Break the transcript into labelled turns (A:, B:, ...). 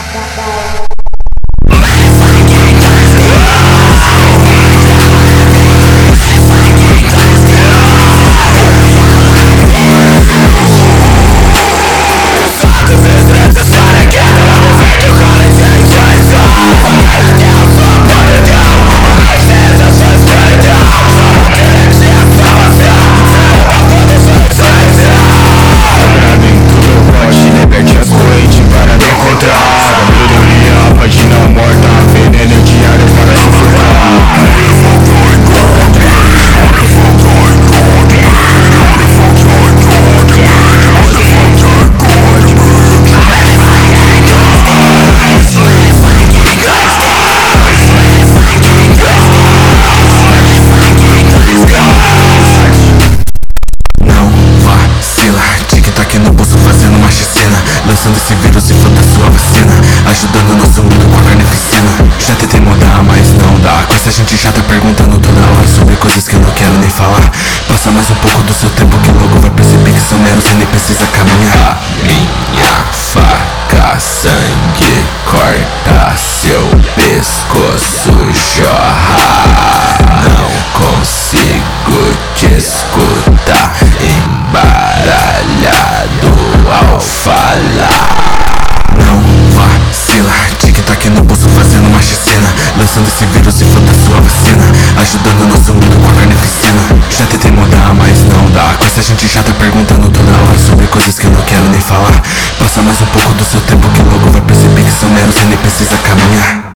A: Lançando esse vírus e foda sua vacina, ajudando o nosso mundo com a carnificina. Já tentei mudar, mas não dá. Com essa gente já tá perguntando toda hora sobre coisas que eu não quero nem falar. Passa mais um pouco do seu tempo que logo vai perceber que são meros e nem precisa caminhar. A minha faca, sangue corta, seu pescoço jorra. Não consigo te escutar, embaralhado ao falar. Não vacila, tic-tac no bolso fazendo uma chacina, lançando esse vírus e foda sua vacina, ajudando o nosso mundo com a carnificina. Já tentei mudar, mas não dá. Com essa gente já tá perguntando toda hora sobre coisas que eu não quero nem falar. Passa mais um pouco do seu tempo que logo vai perceber que são meros e nem precisa caminhar.